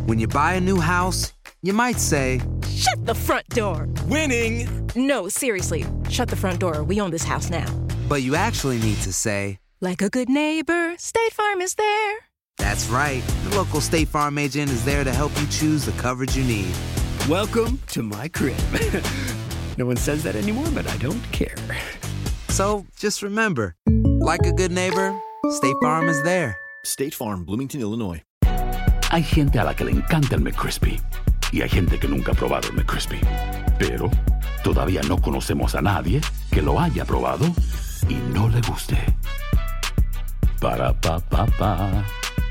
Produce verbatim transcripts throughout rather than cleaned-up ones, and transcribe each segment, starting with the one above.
When you buy a new house, you might say, "Shut the front door." Winning! No, seriously, shut the front door. We own this house now. But you actually need to say, like a good neighbor, State Farm is there. That's right. The local State Farm agent is there to help you choose the coverage you need. Welcome to my crib. No one says that anymore, but I don't care. So, just remember, like a good neighbor, State Farm is there. State Farm, Bloomington, Illinois. Hay gente a la que le encanta el McCrispy y hay gente que nunca ha probado el McCrispy. Pero todavía no conocemos a nadie que lo haya probado y no le guste. Para pa pa pa.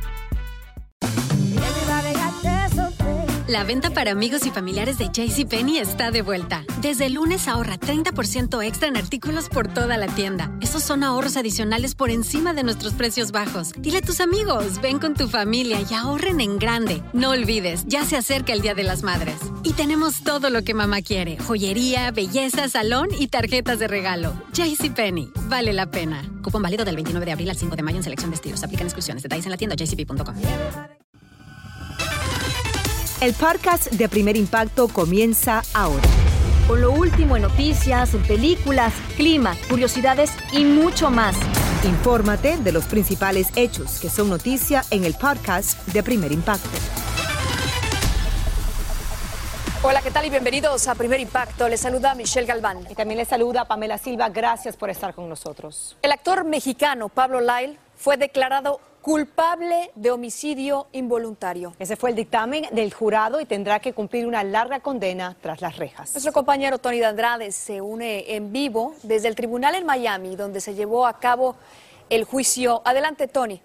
La venta para amigos y familiares de JCPenney está de vuelta. Desde el lunes ahorra treinta por ciento extra en artículos por toda la tienda. Esos son ahorros adicionales por encima de nuestros precios bajos. Dile a tus amigos, ven con tu familia y ahorren en grande. No olvides, ya se acerca el Día de las Madres. Y tenemos todo lo que mamá quiere. Joyería, belleza, salón y tarjetas de regalo. JCPenney, vale la pena. Cupón válido del veintinueve de abril al cinco de mayo en selección de estilos. Aplican exclusiones. Detalles en la tienda j c p punto com. El podcast de Primer Impacto comienza ahora. Con lo último en noticias, películas, clima, curiosidades y mucho más. Infórmate de los principales hechos que son noticia en el podcast de Primer Impacto. Hola, ¿qué tal? Y bienvenidos a Primer Impacto. Les saluda Michelle Galván. Y también les saluda Pamela Silva. Gracias por estar con nosotros. El actor mexicano Pablo Lyle fue declarado culpable de homicidio involuntario. Ese fue el dictamen del jurado y tendrá que cumplir una larga condena tras las rejas. Nuestro compañero Tony de Andrade se une en vivo desde el tribunal en Miami, donde se llevó a cabo el juicio. Adelante, Tony.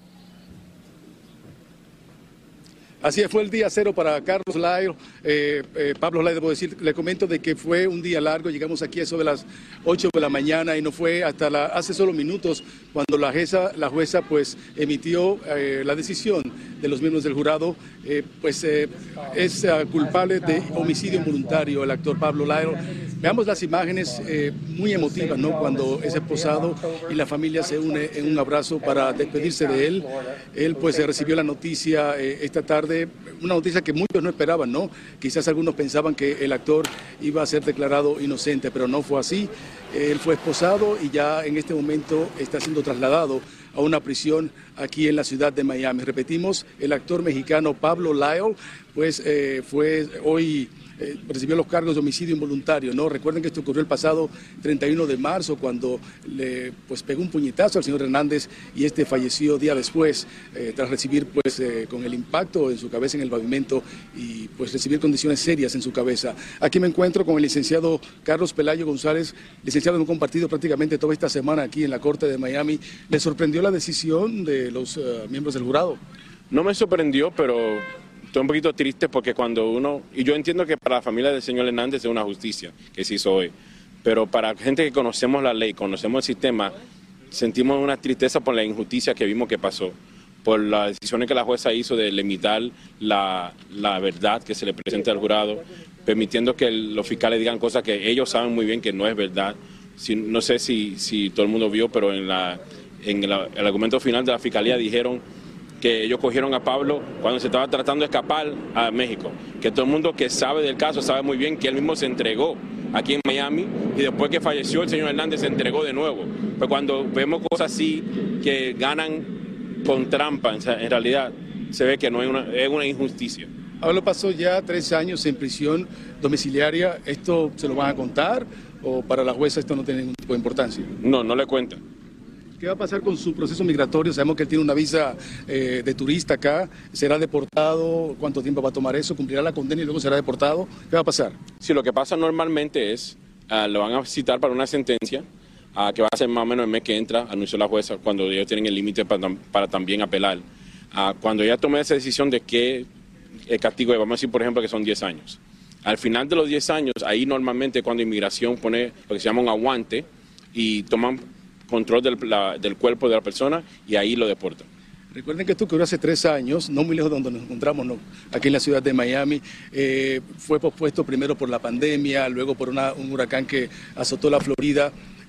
Así fue el día cero para Carlos Lyle, eh, eh, Pablo Lyle, debo decir, le comento de que fue un día largo, llegamos aquí a eso de las ocho de la mañana y no fue hasta la, hace solo minutos cuando la jueza, la jueza pues emitió eh, la decisión de los miembros del jurado, eh, pues eh, es uh, culpable de homicidio involuntario el actor Pablo Lyle. Veamos las imágenes eh, muy emotivas, ¿no? Cuando es esposado y la familia se une en un abrazo para despedirse de él. Él pues eh, recibió la noticia eh, esta tarde, una noticia que muchos no esperaban, ¿no? Quizás algunos pensaban que el actor iba a ser declarado inocente, pero no fue así. Él fue esposado y ya en este momento está siendo trasladado a una prisión aquí en la ciudad de Miami. Repetimos, el actor mexicano Pablo Lyle pues eh, fue hoy... Eh, recibió los cargos de homicidio involuntario, ¿no? Recuerden que esto ocurrió el pasado treinta y uno de marzo cuando le pues, pegó un puñetazo al señor Hernández y este falleció día después eh, tras recibir pues eh, con el impacto en su cabeza en el pavimento y pues recibir condiciones serias en su cabeza. Aquí me encuentro con el licenciado Carlos Pelayo González, licenciado, hemos compartido prácticamente toda esta semana aquí en la Corte de Miami. ¿Le sorprendió la decisión de los uh, miembros del jurado? No me sorprendió, pero... estoy un poquito triste porque cuando uno, y yo entiendo que para la familia del señor Hernández es una justicia que se hizo hoy, pero para gente que conocemos la ley, conocemos el sistema, sentimos una tristeza por la injusticia que vimos que pasó, por las decisiones que la jueza hizo de limitar la, la verdad que se le presenta al jurado, permitiendo que el, los fiscales digan cosas que ellos saben muy bien que no es verdad. Si, no sé si, si todo el mundo vio, pero en, la, en la, el argumento final de la fiscalía dijeron que ellos cogieron a Pablo cuando se estaba tratando de escapar a México, que todo el mundo que sabe del caso sabe muy bien que él mismo se entregó aquí en Miami y después que falleció el señor Hernández se entregó de nuevo. Pero cuando vemos cosas así que ganan con trampa, en realidad se ve que no es una, es una injusticia. Pablo pasó ya tres años en prisión domiciliaria. ¿Esto se lo van a contar o para la jueza esto no tiene ningún tipo de importancia? No, no le cuentan. ¿Qué va a pasar con su proceso migratorio? Sabemos que él tiene una visa eh, de turista acá. ¿Será deportado? ¿Cuánto tiempo va a tomar eso? ¿Cumplirá la condena y luego será deportado? ¿Qué va a pasar? Sí, lo que pasa normalmente es, uh, lo van a citar para una sentencia uh, que va a ser más o menos el mes que entra, anunció la jueza, cuando ellos tienen el límite para, para también apelar. Uh, cuando ella tome esa decisión de qué el castigo es, vamos a decir por ejemplo que son diez años. Al final de los diez años, ahí normalmente cuando inmigración pone lo que se llama un aguante y toman control del, la, del cuerpo de la persona y ahí lo deportan. Recuerden que esto ocurrió hace tres años, no muy lejos de donde nos encontramos, no, aquí en la ciudad de Miami. Eh, fue pospuesto primero por la pandemia, luego por una, un huracán que azotó la Florida.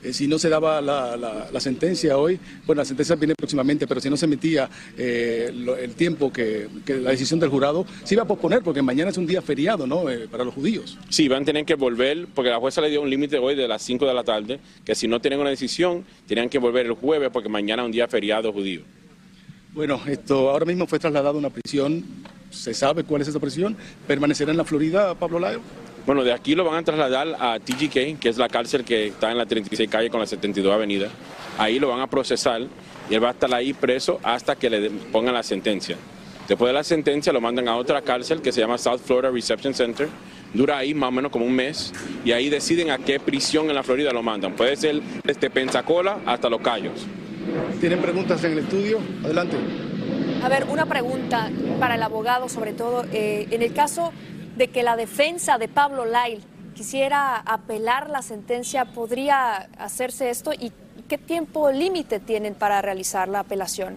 eh, si no se daba la, la, la sentencia hoy, bueno, la sentencia viene próximamente, pero si no se emitía eh, lo, el tiempo que, que la decisión del jurado, se iba a posponer porque mañana es un día feriado, ¿no?, eh, para los judíos. Sí, van a tener que volver, porque la jueza le dio un límite hoy de las cinco de la tarde, que si no tienen una decisión, tenían que volver el jueves porque mañana es un día feriado judío. Bueno, esto ahora mismo fue trasladado a una prisión. ¿Se sabe cuál es esa prisión? ¿Permanecerá en la Florida, Pablo Lyle? Bueno, de aquí lo van a trasladar a T G K, que es la cárcel que está en la treinta y seis calle con la setenta y dos avenida. Ahí lo van a procesar y él va a estar ahí preso hasta que le pongan la sentencia. Después de la sentencia lo mandan a otra cárcel que se llama South Florida Reception Center. Dura ahí más o menos como un mes y ahí deciden a qué prisión en la Florida lo mandan. Puede ser desde Pensacola hasta Los Cayos. ¿Tienen preguntas en el estudio? Adelante. A ver, una pregunta para el abogado, sobre todo, eh, en el caso de que la defensa de Pablo Lyle quisiera apelar la sentencia, ¿podría hacerse esto? ¿Y qué tiempo límite tienen para realizar la apelación?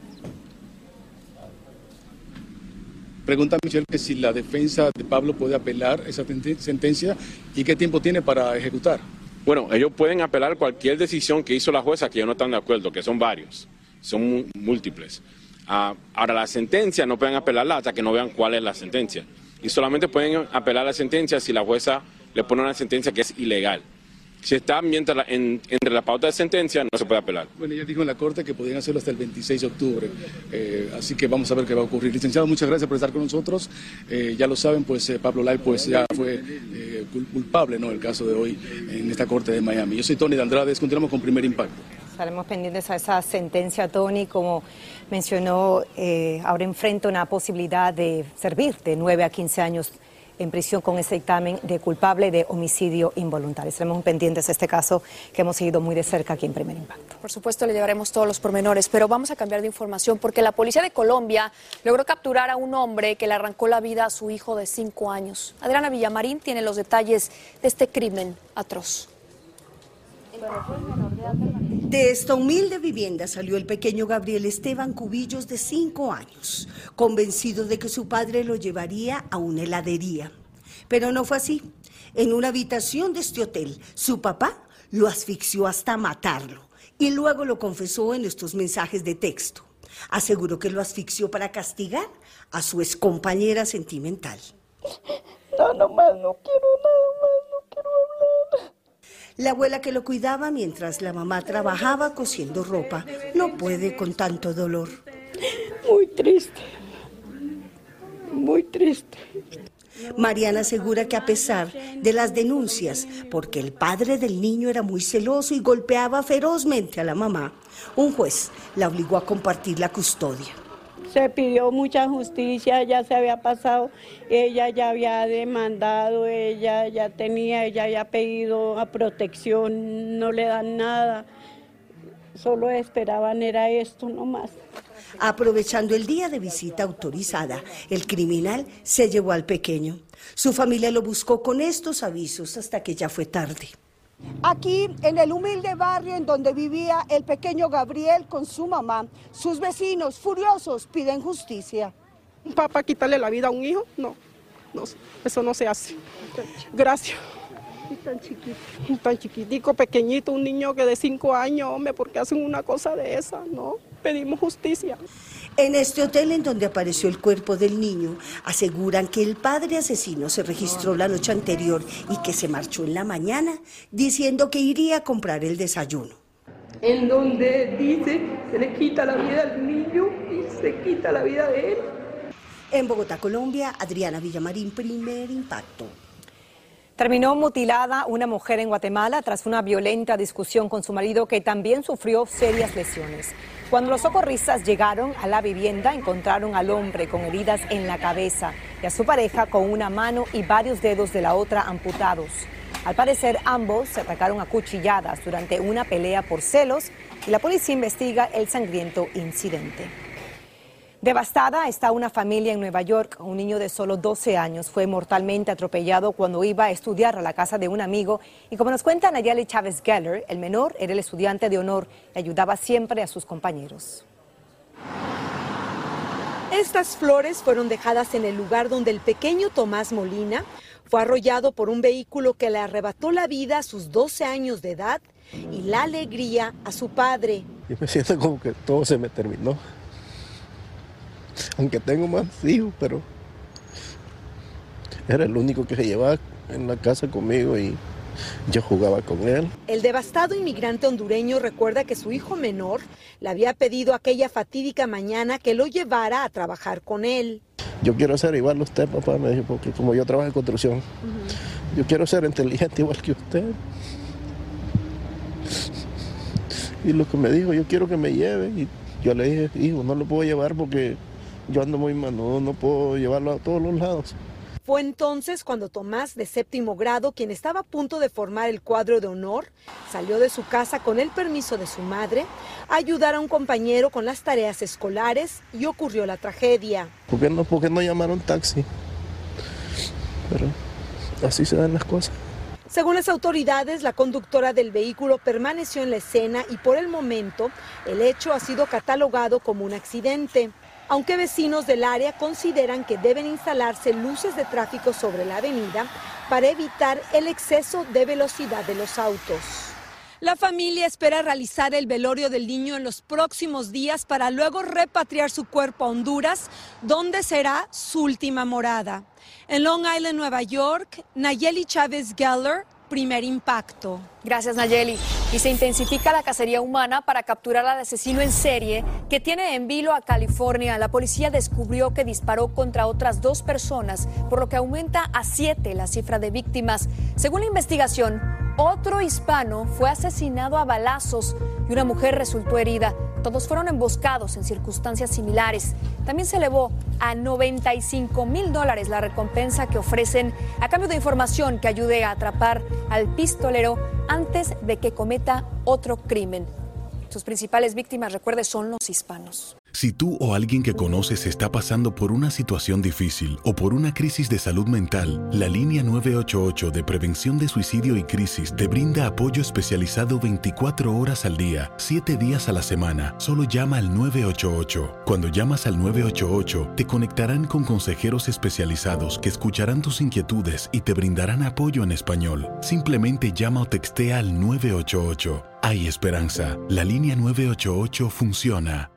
Pregunta Michelle que si la defensa de Pablo puede apelar esa sentencia y qué tiempo tiene para ejecutar. Bueno, ellos pueden apelar cualquier decisión que hizo la jueza que ellos no están de acuerdo, que son varios, son múltiples. Uh, ahora, la sentencia no pueden apelarla hasta que no vean cuál es la sentencia. Y solamente pueden apelar la sentencia si la jueza le pone una sentencia que es ilegal. Si está mientras la, en, entre la pauta de sentencia, no se puede apelar. Bueno, ella dijo en la Corte que podían hacerlo hasta el veintiséis de octubre, eh, así que vamos a ver qué va a ocurrir. Licenciado, muchas gracias por estar con nosotros. Eh, ya lo saben, pues eh, Pablo Lyle pues, ya fue eh, culpable, ¿no?, el caso de hoy en esta Corte de Miami. Yo soy Tony de Andrade, continuamos con Primer Impacto. Estaremos pendientes a esa sentencia, Tony. Como mencionó, eh, ahora enfrenta una posibilidad de servir de nueve a quince años en prisión con ese dictamen de culpable de homicidio involuntario. Estaremos pendientes a este caso que hemos seguido muy de cerca aquí en Primer Impacto. Por supuesto, le llevaremos todos los pormenores, pero vamos a cambiar de información porque la policía de Colombia logró capturar a un hombre que le arrancó la vida a su hijo de cinco años. Adriana Villamarín tiene los detalles de este crimen atroz. De esta humilde vivienda salió el pequeño Gabriel Esteban Cubillos, de cinco años, convencido de que su padre lo llevaría a una heladería. Pero no fue así. En una habitación de este hotel, su papá lo asfixió hasta matarlo y luego lo confesó en estos mensajes de texto. Aseguró que lo asfixió para castigar a su excompañera sentimental. No, no más, no quiero nada más, no quiero hablar. La abuela que lo cuidaba mientras la mamá trabajaba cosiendo ropa no puede con tanto dolor. Muy triste, muy triste. Mariana asegura que a pesar de las denuncias, porque el padre del niño era muy celoso y golpeaba ferozmente a la mamá, un juez la obligó a compartir la custodia. Se pidió mucha justicia, ya se había pasado, ella ya había demandado, ella ya tenía, ella había pedido a protección, no le dan nada, solo esperaban era esto nomás. Aprovechando el día de visita autorizada, el criminal se llevó al pequeño. Su familia lo buscó con estos avisos hasta que ya fue tarde. Aquí, en el humilde barrio en donde vivía el pequeño Gabriel con su mamá, sus vecinos furiosos piden justicia. Papá, quitarle la vida a un hijo, no, no, eso no se hace. Gracias. Y tan chiquito. Tan chiquitico, pequeñito, un niño que de cinco años, hombre, ¿por qué hacen una cosa de esa? No, pedimos justicia. En este hotel en donde apareció el cuerpo del niño, aseguran que el padre asesino se registró la noche anterior y que se marchó en la mañana diciendo que iría a comprar el desayuno. En donde dice se le quita la vida al niño y se quita la vida de él. En Bogotá, Colombia, Adriana Villamarín, Primer Impacto. Terminó mutilada una mujer en Guatemala tras una violenta discusión con su marido, que también sufrió serias lesiones. Cuando los socorristas llegaron a la vivienda, encontraron al hombre con heridas en la cabeza y a su pareja con una mano y varios dedos de la otra amputados. Al parecer, ambos se atacaron a cuchilladas durante una pelea por celos y la policía investiga el sangriento incidente. Devastada está una familia en Nueva York. Un niño de solo doce años fue mortalmente atropellado cuando iba a estudiar a la casa de un amigo. Y como nos cuenta Nayeli Chávez Geller, el menor era el estudiante de honor y ayudaba siempre a sus compañeros. Estas flores fueron dejadas en el lugar donde el pequeño Tomás Molina fue arrollado por un vehículo que le arrebató la vida a sus doce años de edad y la alegría a su padre. Yo me siento como que todo se me terminó. Aunque tengo más hijos, pero era el único que se llevaba en la casa conmigo y yo jugaba con él. El devastado inmigrante hondureño recuerda que su hijo menor le había pedido aquella fatídica mañana que lo llevara a trabajar con él. Yo quiero ser igual a usted, papá, me dijo, porque como yo trabajo en construcción, uh-huh. yo quiero ser inteligente igual que usted. Y lo que me dijo, yo quiero que me lleve. Y yo le dije, hijo, no lo puedo llevar porque yo ando muy manudo, no puedo llevarlo a todos los lados. Fue entonces cuando Tomás, de séptimo grado, quien estaba a punto de formar el cuadro de honor, salió de su casa con el permiso de su madre a ayudar a un compañero con las tareas escolares y ocurrió la tragedia. ¿Por qué no, por qué no llamaron taxi? Pero así se dan las cosas. Según las autoridades, la conductora del vehículo permaneció en la escena y por el momento el hecho ha sido catalogado como un accidente. Aunque vecinos del área consideran que deben instalarse luces de tráfico sobre la avenida para evitar el exceso de velocidad de los autos. La familia espera realizar el velorio del niño en los próximos días para luego repatriar su cuerpo a Honduras, donde será su última morada. En Long Island, Nueva York, Nayeli Chávez Geller, Primer Impacto. Gracias, Nayeli. Y se intensifica la cacería humana para capturar al asesino en serie que tiene en vilo a California. La policía descubrió que disparó contra otras dos personas, por lo que aumenta a siete la cifra de víctimas. Según la investigación, otro hispano fue asesinado a balazos y una mujer resultó herida. Todos fueron emboscados en circunstancias similares. También se elevó a noventa y cinco mil dólares la recompensa que ofrecen a cambio de información que ayude a atrapar al pistolero antes de que cometa otro crimen. Sus principales víctimas, recuerde, son los hispanos. Si tú o alguien que conoces está pasando por una situación difícil o por una crisis de salud mental, la línea nueve ocho ocho de prevención de suicidio y crisis te brinda apoyo especializado veinticuatro horas al día, siete días a la semana. Solo llama al nueve ocho ocho. Cuando llamas al nueve ocho ocho, te conectarán con consejeros especializados que escucharán tus inquietudes y te brindarán apoyo en español. Simplemente llama o textea al nueve ocho ocho. Hay esperanza. La línea nueve ocho ocho funciona.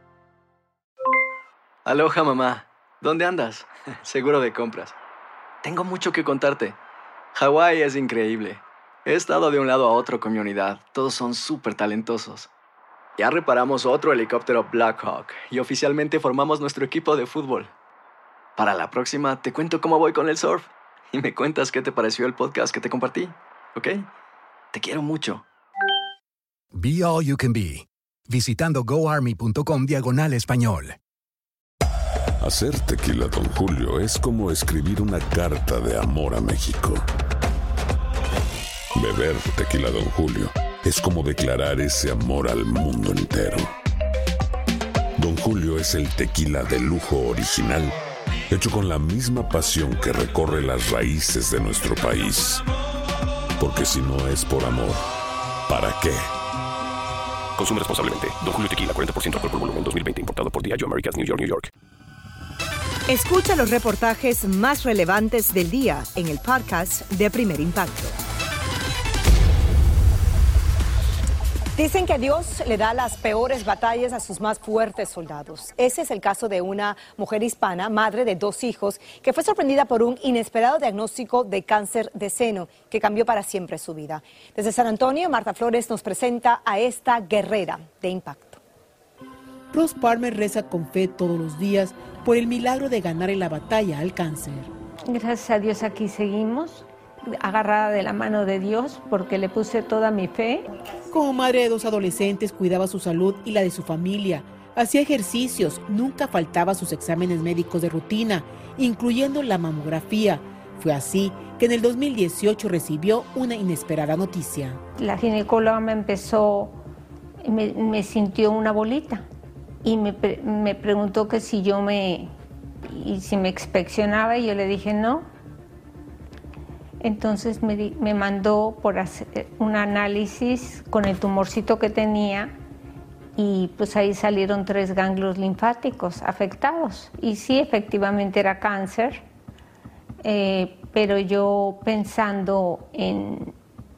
Aloha, mamá. ¿Dónde andas? Seguro de compras. Tengo mucho que contarte. Hawái es increíble. He estado de un lado a otro con mi unidad. Todos son súper talentosos. Ya reparamos otro helicóptero Blackhawk y oficialmente formamos nuestro equipo de fútbol. Para la próxima te cuento cómo voy con el surf y me cuentas qué te pareció el podcast que te compartí, ¿ok? Te quiero mucho. Be All You Can Be, visitando goarmy.com diagonal español. Hacer tequila Don Julio es como escribir una carta de amor a México. Beber tequila Don Julio es como declarar ese amor al mundo entero. Don Julio es el tequila de lujo original, hecho con la misma pasión que recorre las raíces de nuestro país. Porque si no es por amor, ¿para qué? Consume responsablemente. Don Julio Tequila, cuarenta por ciento alcohol por volumen, dos mil veinte. Importado por Diageo Americas, New York, New York. Escucha los reportajes más relevantes del día en el podcast de Primer Impacto. Dicen que Dios le da las peores batallas a sus más fuertes soldados. Ese es el caso de una mujer hispana, madre de dos hijos, que fue sorprendida por un inesperado diagnóstico de cáncer de seno que cambió para siempre su vida. Desde San Antonio, Marta Flores nos presenta a esta guerrera de impacto. Ross Palmer reza con fe todos los días por el milagro de ganar en la batalla al cáncer. Gracias a Dios aquí seguimos, agarrada de la mano de Dios porque le puse toda mi fe. Como madre de dos adolescentes cuidaba su salud y la de su familia, hacía ejercicios, nunca faltaba a sus exámenes médicos de rutina, incluyendo la mamografía. Fue así que en el dos mil dieciocho recibió una inesperada noticia. La ginecóloga me empezó, me, me sintió una bolita y me, me preguntó que si yo me, y si me inspeccionaba y yo le dije no. Entonces me, di, me mandó por hacer un análisis con el tumorcito que tenía y pues ahí salieron tres ganglios linfáticos afectados. Y sí, efectivamente era cáncer, eh, pero yo pensando en,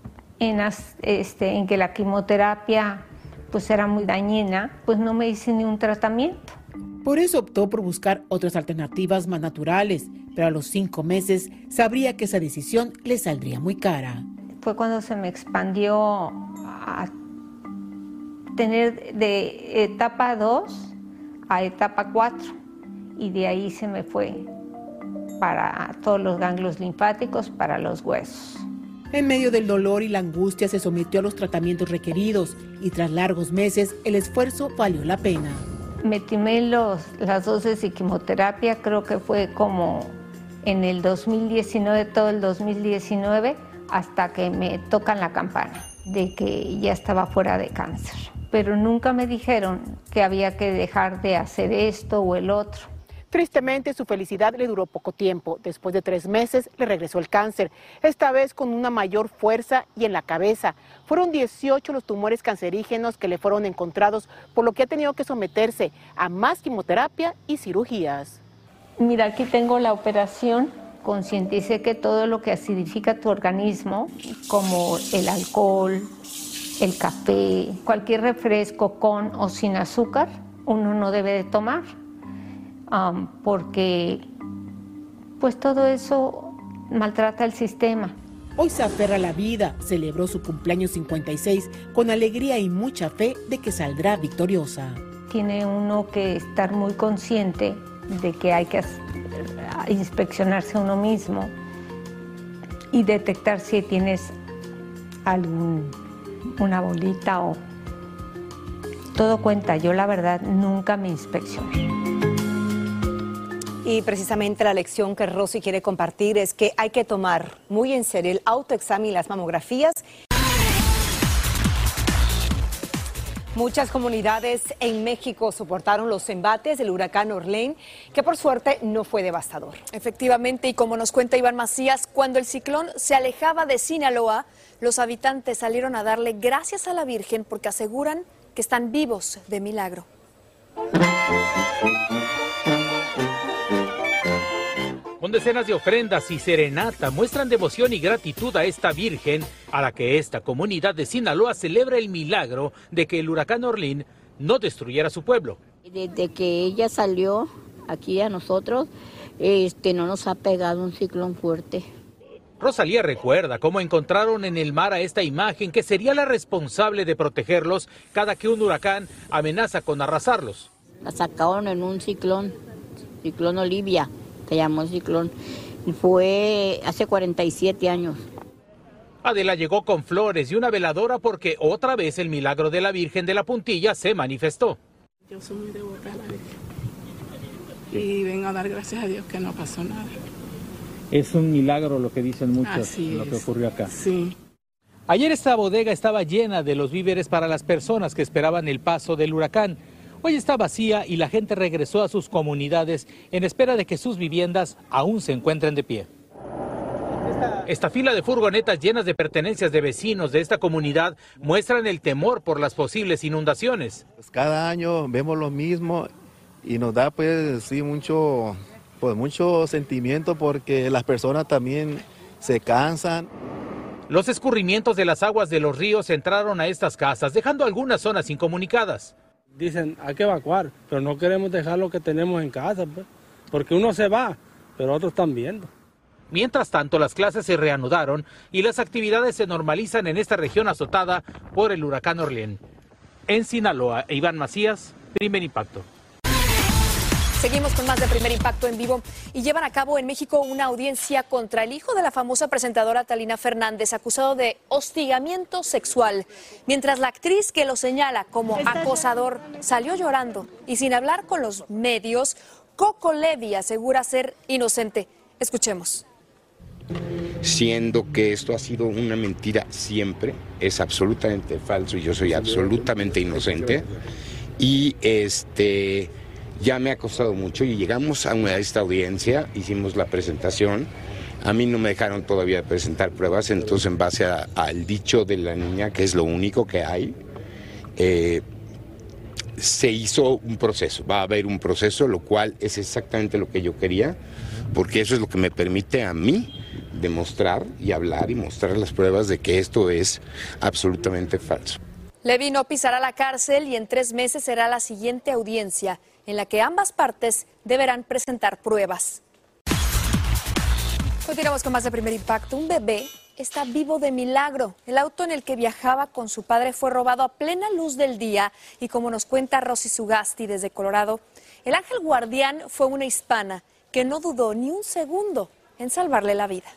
en, este, en que la quimioterapia pues era muy dañina, pues no me hice ni un tratamiento. Por eso optó por buscar otras alternativas más naturales, pero a los cinco meses sabría que esa decisión le saldría muy cara. Fue cuando se me expandió a tener de etapa dos a etapa cuatro y de ahí se me fue para todos los ganglios linfáticos, para los huesos. En medio del dolor y la angustia se sometió a los tratamientos requeridos y tras largos meses el esfuerzo valió la pena. Me timé los, las dosis de quimioterapia, creo que fue como en el dos mil diecinueve, todo el dos mil diecinueve, hasta que me tocan la campana de que ya estaba fuera de cáncer. Pero nunca me dijeron que había que dejar de hacer esto o el otro. Tristemente, su felicidad le duró poco tiempo. Después de tres meses, le regresó el cáncer, esta vez con una mayor fuerza y en la cabeza. Fueron dieciocho los tumores cancerígenos que le fueron encontrados, por lo que ha tenido que someterse a más quimioterapia y cirugías. Mira, aquí tengo la operación. Concienticé que todo lo que acidifica tu organismo, como el alcohol, el café, cualquier refresco con o sin azúcar, uno no debe de tomar. Um, porque pues todo eso maltrata el sistema. Hoy se aferra a la vida, celebró su cumpleaños cincuenta y seis con alegría y mucha fe de que saldrá victoriosa. Tiene uno que estar muy consciente de que hay que inspeccionarse a uno mismo y detectar si tienes algún, una bolita o... Todo cuenta, yo la verdad nunca me inspeccioné. Y precisamente la lección que Rosy quiere compartir es que hay que tomar muy en serio el autoexamen y las mamografías. Muchas comunidades en México soportaron los embates del huracán Orlén, que por suerte no fue devastador. Efectivamente, y como nos cuenta Iván Macías, cuando el ciclón se alejaba de Sinaloa, los habitantes salieron a darle gracias a la Virgen porque aseguran que están vivos de milagro. Con decenas de ofrendas y serenata muestran devoción y gratitud a esta Virgen, a la que esta comunidad de Sinaloa celebra el milagro de que el huracán Orlén no destruyera su pueblo. Desde que ella salió aquí a nosotros, este, no nos ha pegado un ciclón fuerte. Rosalía recuerda cómo encontraron en el mar a esta imagen que sería la responsable de protegerlos cada que un huracán amenaza con arrasarlos. La sacaron en un ciclón, ciclón Olivia. Se llamó ciclón, fue hace cuarenta y siete años. Adela llegó con flores y una veladora porque otra vez el milagro de la Virgen de la Puntilla se manifestó. Yo soy muy devota a la Virgen y vengo a dar gracias a Dios que no pasó nada. Es un milagro lo que dicen muchos, Así lo que es. ocurrió acá. Sí. Ayer esta bodega estaba llena de los víveres para las personas que esperaban el paso del huracán. Hoy está vacía y la gente regresó a sus comunidades en espera de que sus viviendas aún se encuentren de pie. Esta fila de furgonetas llenas de pertenencias de vecinos de esta comunidad muestran el temor por las posibles inundaciones. Pues cada año vemos lo mismo y nos da pues sí mucho, pues, mucho sentimiento porque las personas también se cansan. Los escurrimientos de las aguas de los ríos entraron a estas casas, dejando algunas zonas incomunicadas. Dicen, hay que evacuar, pero no queremos dejar lo que tenemos en casa, pues, porque uno se va, pero otros están viendo. Mientras tanto, las clases se reanudaron y las actividades se normalizan en esta región azotada por el huracán Orlén. En Sinaloa, Iván Macías, Primer Impacto. Seguimos con más de Primer Impacto en vivo y llevan a cabo en México una audiencia contra el hijo de la famosa presentadora Talina Fernández, acusado de hostigamiento sexual. Mientras la actriz que lo señala como acosador salió llorando y sin hablar con los medios, Coco Levi asegura ser inocente. Escuchemos. Siendo que esto ha sido una mentira siempre, es absolutamente falso y yo soy absolutamente inocente. Y este... ya me ha costado mucho y llegamos a, una, a esta audiencia, hicimos la presentación, a mí no me dejaron todavía presentar pruebas, entonces en base a, al dicho de la niña, que es lo único que hay, eh, se hizo un proceso, va a haber un proceso, lo cual es exactamente lo que yo quería, porque eso es lo que me permite a mí demostrar y hablar y mostrar las pruebas de que esto es absolutamente falso. Levy no pisará la cárcel y en tres meses será la siguiente audiencia en la que ambas partes deberán presentar pruebas. Continuamos con más de Primer Impacto. Un bebé está vivo de milagro. El auto en el que viajaba con su padre fue robado a plena luz del día y como nos cuenta Rosy Sugasti desde Colorado, el ángel guardián fue una hispana que no dudó ni un segundo en salvarle la vida.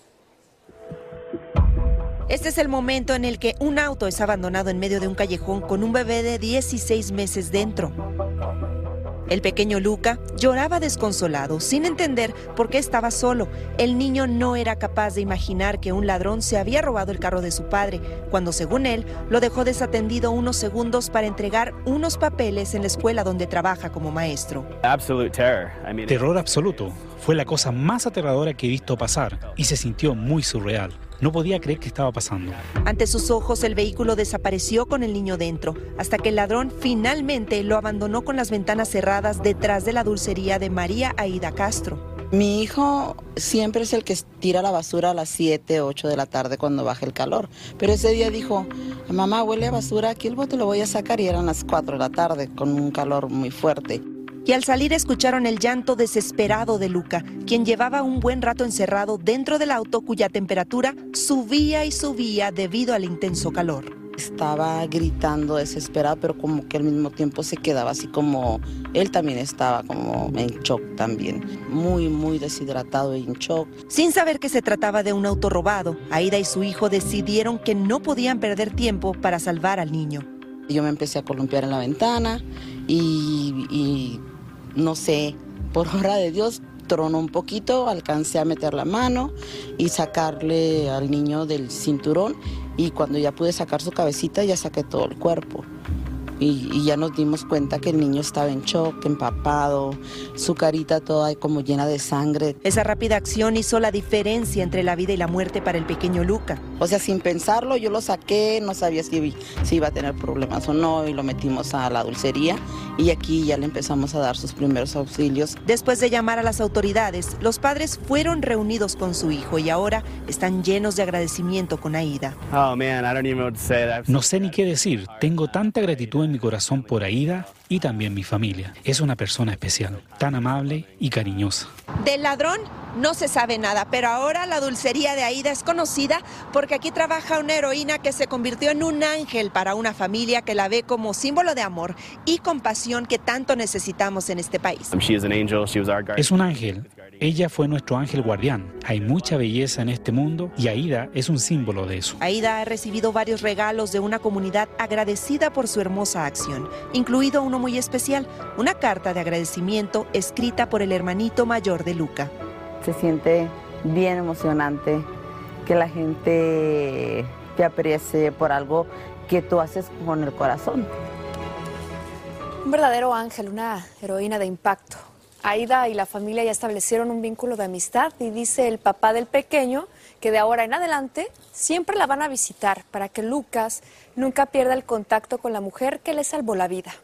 Este es el momento en el que un auto es abandonado en medio de un callejón con un bebé de dieciséis meses dentro. El pequeño Luca lloraba desconsolado, sin entender por qué estaba solo. El niño no era capaz de imaginar que un ladrón se había robado el carro de su padre, cuando según él, lo dejó desatendido unos segundos para entregar unos papeles en la escuela donde trabaja como maestro. Terror absoluto. Fue la cosa más aterradora que he visto pasar y se sintió muy surreal. No podía creer que estaba pasando. Ante sus ojos, el vehículo desapareció con el niño dentro, hasta que el ladrón finalmente lo abandonó con las ventanas cerradas detrás de la dulcería de María Aida Castro. Mi hijo siempre es el que tira la basura a las siete, ocho de la tarde cuando baja el calor. Pero ese día dijo, mamá, huele a basura, aquí el bote lo voy a sacar, y eran las cuatro de la tarde con un calor muy fuerte. Y al salir escucharon el llanto desesperado de Luca, quien llevaba un buen rato encerrado dentro del auto cuya temperatura subía y subía debido al intenso calor. Estaba gritando desesperado, pero como que al mismo tiempo se quedaba así como... Él también estaba como en shock también, muy, muy deshidratado y en shock. Sin saber que se trataba de un auto robado, Aida y su hijo decidieron que no podían perder tiempo para salvar al niño. Yo me empecé a columpiar en la ventana y... y no sé, por obra de Dios, tronó un poquito, alcancé a meter la mano y sacarle al niño del cinturón, y cuando ya pude sacar su cabecita ya saqué todo el cuerpo. Y, y ya nos dimos cuenta que el niño estaba en shock, empapado, su carita toda como llena de sangre. Esa rápida acción hizo la diferencia entre la vida y la muerte para el pequeño Luca. O sea, sin pensarlo, yo lo saqué, no sabía si, si iba a tener problemas o no, y lo metimos a la dulcería, y aquí ya le empezamos a dar sus primeros auxilios. Después de llamar a las autoridades, los padres fueron reunidos con su hijo y ahora están llenos de agradecimiento con Aida. Oh, man, I don't even know what to say. No sé ni qué decir. Tengo tanta gratitud en mi corazón por Aida y también mi familia. Es una persona especial, tan amable y cariñosa. Del ladrón no se sabe nada, pero ahora la dulcería de Aida es conocida porque aquí trabaja una heroína que se convirtió en un ángel para una familia que la ve como símbolo de amor y compasión que tanto necesitamos en este país. Es un ángel. Ella fue nuestro ángel guardián. Hay mucha belleza en este mundo y Aida es un símbolo de eso. Aida ha recibido varios regalos de una comunidad agradecida por su hermosa acción, incluido uno muy especial, una carta de agradecimiento escrita por el hermanito mayor de Luca. Se siente bien emocionante que la gente te aprecie por algo que tú haces con el corazón. Un verdadero ángel, una heroína de impacto. Aida y la familia ya establecieron un vínculo de amistad y dice el papá del pequeño que de ahora en adelante siempre la van a visitar para que Lucas nunca pierda el contacto con la mujer que le salvó la vida.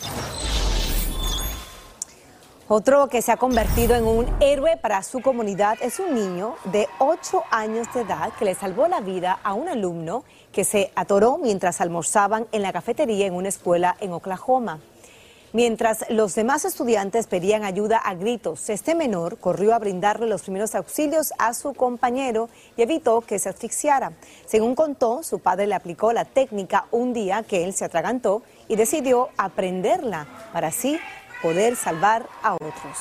Otro que se ha convertido en un héroe para su comunidad es un niño de ocho años de edad que le salvó la vida a un alumno que se atoró mientras almorzaban en la cafetería en una escuela en Oklahoma. Mientras los demás estudiantes pedían ayuda a gritos, este menor corrió a brindarle los primeros auxilios a su compañero y evitó que se asfixiara. Según contó, su padre le aplicó la técnica un día que él se atragantó y decidió aprenderla para así poder salvar a otros.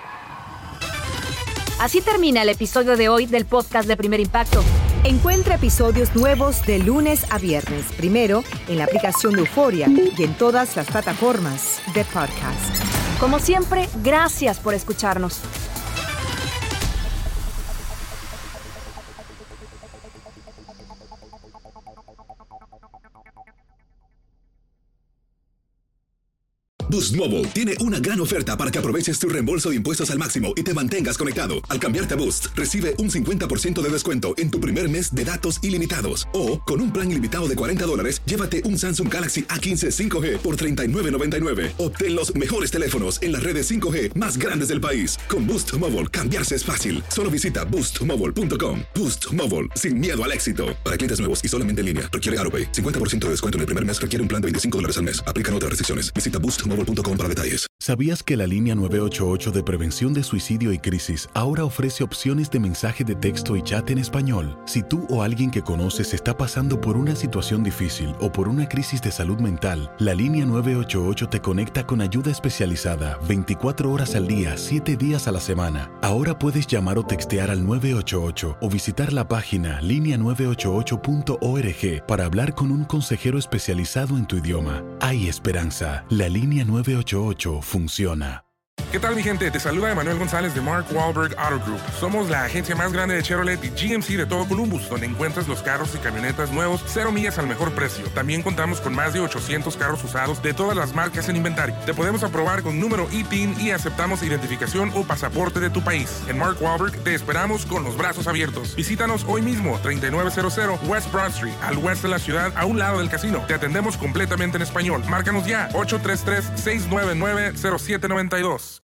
Así termina el episodio de hoy del podcast de Primer Impacto. Encuentra episodios nuevos de lunes a viernes, primero en la aplicación de Euforia y en todas las plataformas de podcast. Como siempre, gracias por escucharnos. Boost Mobile tiene una gran oferta para que aproveches tu reembolso de impuestos al máximo y te mantengas conectado. Al cambiarte a Boost, recibe un cincuenta por ciento de descuento en tu primer mes de datos ilimitados. O, con un plan ilimitado de cuarenta dólares, llévate un Samsung Galaxy A quince cinco G por treinta y nueve noventa y nueve. Obtén los mejores teléfonos en las redes cinco G más grandes del país. Con Boost Mobile, cambiarse es fácil. Solo visita boost mobile punto com. Boost Mobile, sin miedo al éxito. Para clientes nuevos y solamente en línea, requiere AutoPay. cincuenta por ciento de descuento en el primer mes requiere un plan de veinticinco dólares al mes. Aplican otras restricciones. Visita boost mobile punto com para detalles. ¿Sabías que la línea nueve ocho ocho de prevención de suicidio y crisis ahora ofrece opciones de mensaje de texto y chat en español? Si tú o alguien que conoces está pasando por una situación difícil o por una crisis de salud mental, la línea nueve ocho ocho te conecta con ayuda especializada veinticuatro horas al día, siete días a la semana. Ahora puedes llamar o textear al nueve ocho ocho o visitar la página línea nueve ocho ocho punto org para hablar con un consejero especializado en tu idioma. Hay esperanza. La línea nueve ocho ocho funciona. ¿Qué tal, mi gente? Te saluda Emanuel González de Mark Wahlberg Auto Group. Somos la agencia más grande de Chevrolet y G M C de todo Columbus, donde encuentras los carros y camionetas nuevos, cero millas al mejor precio. También contamos con más de ochocientos carros usados de todas las marcas en inventario. Te podemos aprobar con número I T I N y aceptamos identificación o pasaporte de tu país. En Mark Wahlberg te esperamos con los brazos abiertos. Visítanos hoy mismo, treinta y nueve cero cero West Broad Street, al oeste de la ciudad, a un lado del casino. Te atendemos completamente en español. Márcanos ya, ocho tres tres, seis nueve nueve, cero siete nueve dos.